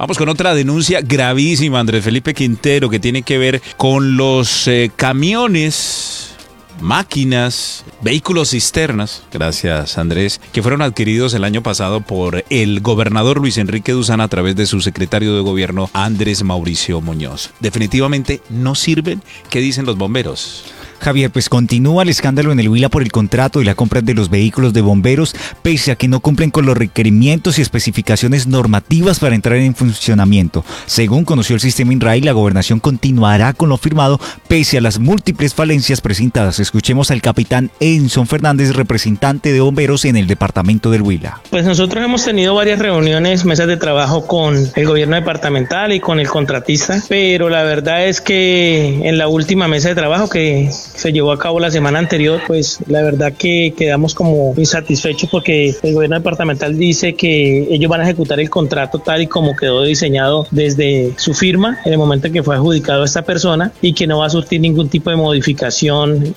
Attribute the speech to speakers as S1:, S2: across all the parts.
S1: Vamos con otra denuncia gravísima, Andrés Felipe Quintero, que tiene que ver con los camiones, máquinas, vehículos cisternas, gracias Andrés, que fueron adquiridos el año pasado por el gobernador Luis Enrique Duzán a través de su secretario de gobierno Andrés Mauricio Muñoz. Definitivamente no sirven. ¿Qué dicen los bomberos?
S2: Javier, pues continúa el escándalo en el Huila por el contrato y la compra de los vehículos de bomberos, pese a que no cumplen con los requerimientos y especificaciones normativas para entrar en funcionamiento. Según conoció el sistema INRAE, la gobernación continuará con lo firmado, pese a las múltiples falencias presentadas. Escuchemos al capitán Edson Fernández, representante de bomberos en el departamento del Huila.
S3: Pues nosotros hemos tenido varias reuniones, mesas de trabajo con el gobierno departamental y con el contratista, pero la verdad es que en la última mesa de trabajo que se llevó a cabo la semana anterior, pues la verdad que quedamos como insatisfechos porque el gobierno departamental dice que ellos van a ejecutar el contrato tal y como quedó diseñado desde su firma en el momento en que fue adjudicado a esta persona y que no va a surtir ningún tipo de modificación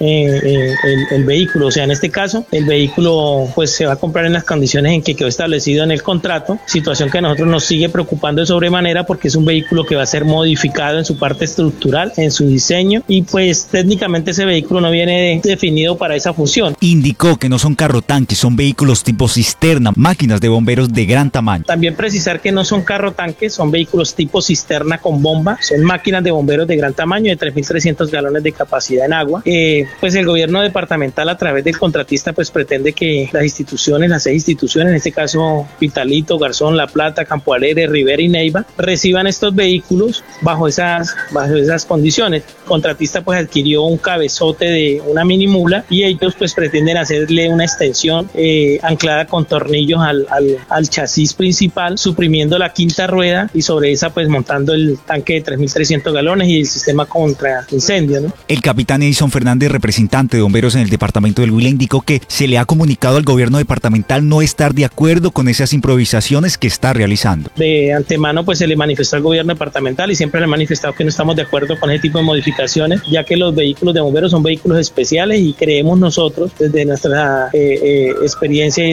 S3: el vehículo. O sea, en este caso el vehículo pues se va a comprar en las condiciones en que quedó establecido en el contrato, situación que a nosotros nos sigue preocupando de sobremanera porque es un vehículo que va a ser modificado en su parte estructural, en su diseño, y pues técnicamente ese vehículo no viene definido para esa función.
S2: Indicó que no son carro tanques, son vehículos tipo cisterna, máquinas de bomberos de gran tamaño.
S3: También precisar que no son carro tanques, son vehículos tipo cisterna con bomba, son máquinas de bomberos de gran tamaño, de 3.300 galones de capacidad en agua. Pues el gobierno departamental a través del contratista pues pretende que las instituciones, las 6 instituciones, en este caso Pitalito, Garzón, La Plata, Campo Alegre, Rivera y Neiva, reciban estos vehículos bajo esas condiciones. El contratista pues adquirió un cabezote de una mini mula y ellos pues pretenden hacerle una extensión anclada con tornillos al chasis principal, suprimiendo la quinta rueda y sobre esa pues montando el tanque de 3.300 galones y el sistema contra incendio, ¿no?
S2: El capitán Edson Fernández, representante de bomberos en el departamento del Huila, indicó que se le ha comunicado al gobierno departamental no estar de acuerdo con esas improvisaciones que está realizando.
S3: De antemano pues se le manifestó al gobierno departamental y siempre le ha manifestado que no estamos de acuerdo con ese tipo de modificaciones, ya que los vehículos de bomberos son vehículos especiales y creemos nosotros desde nuestra experiencia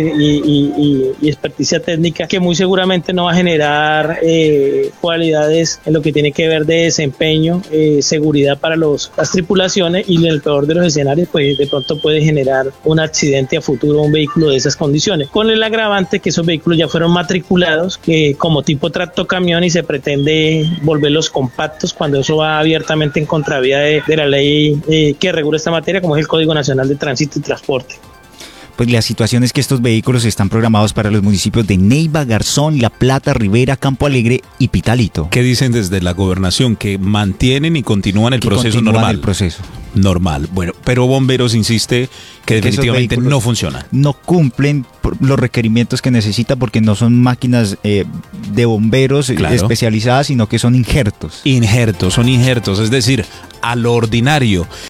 S3: y experticia técnica que muy seguramente no va a generar cualidades en lo que tiene que ver de desempeño, seguridad para las tripulaciones, y en el peor de los escenarios pues de pronto puede generar un accidente a futuro un vehículo de esas condiciones, con el agravante que esos vehículos ya fueron matriculados como tipo tractocamión y se pretende volverlos compactos cuando eso va abiertamente en contravía de la ley que regula esta materia, como es el Código Nacional de Tránsito y Transporte.
S2: Pues la situación es que estos vehículos están programados para los municipios de Neiva, Garzón, La Plata, Rivera, Campo Alegre y Pitalito.
S1: ¿Qué dicen desde la gobernación? Que mantienen y continúan el proceso normal. Normal. Bueno, pero Bomberos insiste que definitivamente no funciona.
S2: No cumplen los requerimientos que necesita porque no son máquinas de bomberos especializadas, sino que son injertos.
S1: Son injertos, es decir, a lo ordinario.